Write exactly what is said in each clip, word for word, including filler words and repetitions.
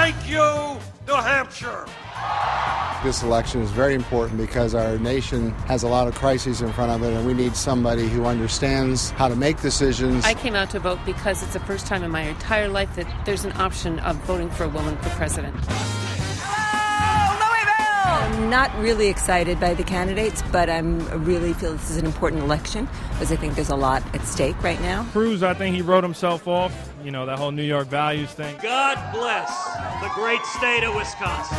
Thank you, New Hampshire. This election is very important because our nation has a lot of crises in front of it, and we need somebody who understands how to make decisions. I came out to vote because it's the first time in my entire life that there's an option of voting for a woman for president. I'm not really excited by the candidates, but I really feel this is an important election because I think there's a lot at stake right now. Cruz, I think he wrote himself off, you know, that whole New York values thing. God bless the great state of Wisconsin.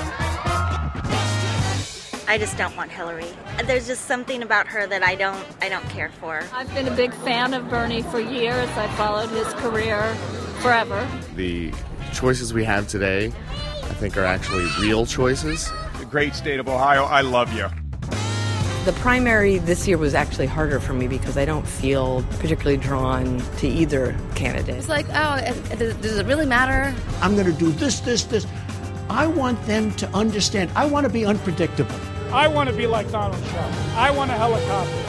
I just don't want Hillary. There's just something about her that I don't I don't care for. I've been a big fan of Bernie for years. I followed his career forever. The choices we have today, I think, are actually real choices. The great state of Ohio, I love you. The primary this year was actually harder for me because I don't feel particularly drawn to either candidate. It's like, oh, does it really matter? I'm going to do this, this, this. I want them to understand. I want to be unpredictable. I want to be like Donald Trump. I want a helicopter.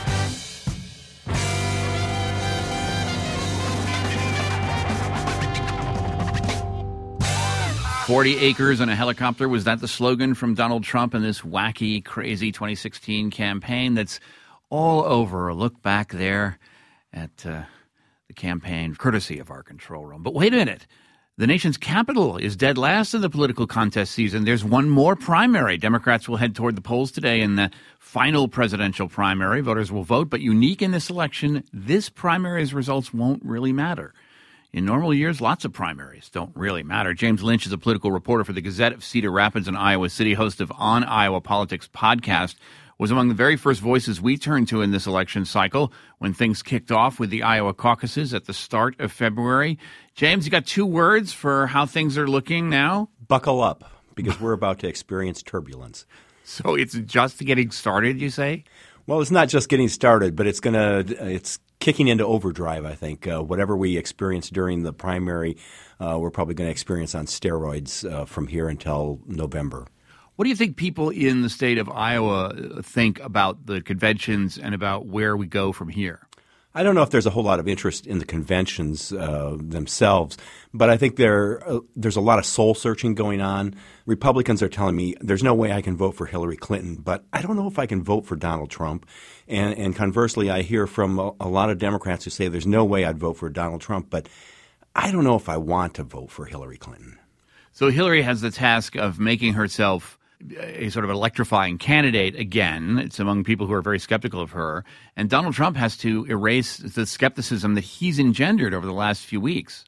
forty acres and a helicopter, was that the slogan from Donald Trump in this wacky, crazy twenty sixteen campaign that's all over? A look back there at uh, the campaign, courtesy of our control room. But wait a minute. The nation's capital is dead last in the political contest season. There's one more primary. Democrats will head toward the polls today in the final presidential primary. Voters will vote, but unique in this election, this primary's results won't really matter. In normal years, lots of primaries don't really matter. James Lynch is a political reporter for the Gazette of Cedar Rapids and Iowa City, host of On Iowa Politics podcast, was among the very first voices we turned to in this election cycle when things kicked off with the Iowa caucuses at the start of February. James, you got two words for how things are looking now? Buckle up, because we're about to experience turbulence. So it's just getting started, you say? Well, it's not just getting started, but it's gonna it's kicking into overdrive, I think. Uh, whatever we experienced during the primary, uh, we're probably going to experience on steroids uh, from here until November. What do you think people in the state of Iowa think about the conventions and about where we go from here? I don't know if there's a whole lot of interest in the conventions uh, themselves, but I think there uh, there's a lot of soul-searching going on. Republicans are telling me there's no way I can vote for Hillary Clinton, but I don't know if I can vote for Donald Trump. And, and conversely, I hear from a, a lot of Democrats who say there's no way I'd vote for Donald Trump, but I don't know if I want to vote for Hillary Clinton. So Hillary has the task of making herself a sort of electrifying candidate again. It's among people who are very skeptical of her. And Donald Trump has to erase the skepticism that he's engendered over the last few weeks.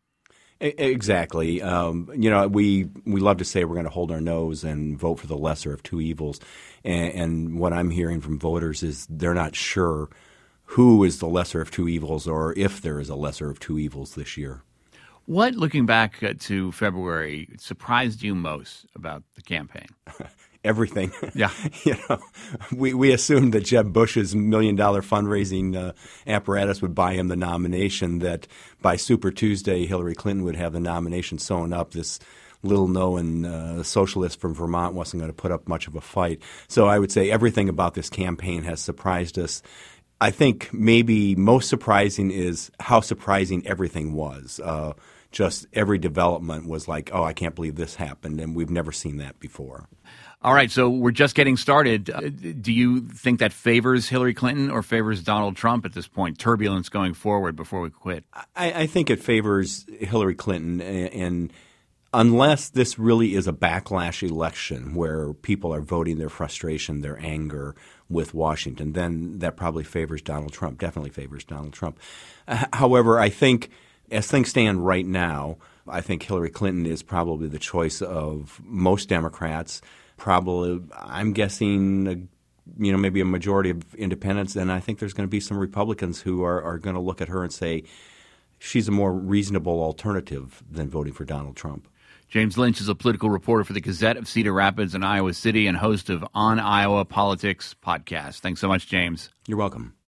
Exactly. Um, you know, we we love to say we're going to hold our nose and vote for the lesser of two evils. And, and what I'm hearing from voters is they're not sure who is the lesser of two evils or if there is a lesser of two evils this year. What, looking back to February, surprised you most about the campaign? Everything. Yeah. you know, we, we assumed that Jeb Bush's million dollar fundraising uh, apparatus would buy him the nomination, that by Super Tuesday, Hillary Clinton would have the nomination sewn up. This little-known uh, socialist from Vermont wasn't going to put up much of a fight. So I would say everything about this campaign has surprised us. I think maybe most surprising is how surprising everything was. Uh, just every development was like, oh, I can't believe this happened, and we've never seen that before. All right, so we're just getting started. Uh, do you think that favors Hillary Clinton or favors Donald Trump at this point, turbulence going forward before we quit? I, I think it favors Hillary Clinton, and, and unless this really is a backlash election where people are voting their frustration, their anger with Washington, then that probably favors Donald Trump, definitely favors Donald Trump. Uh, however, I think as things stand right now, I think Hillary Clinton is probably the choice of most Democrats. Probably, I'm guessing, uh, you know, maybe a majority of independents, and I think there's going to be some Republicans who are, are going to look at her and say she's a more reasonable alternative than voting for Donald Trump. James Lynch is a political reporter for the Gazette of Cedar Rapids and Iowa City and host of On Iowa Politics podcast. Thanks so much, James. You're welcome.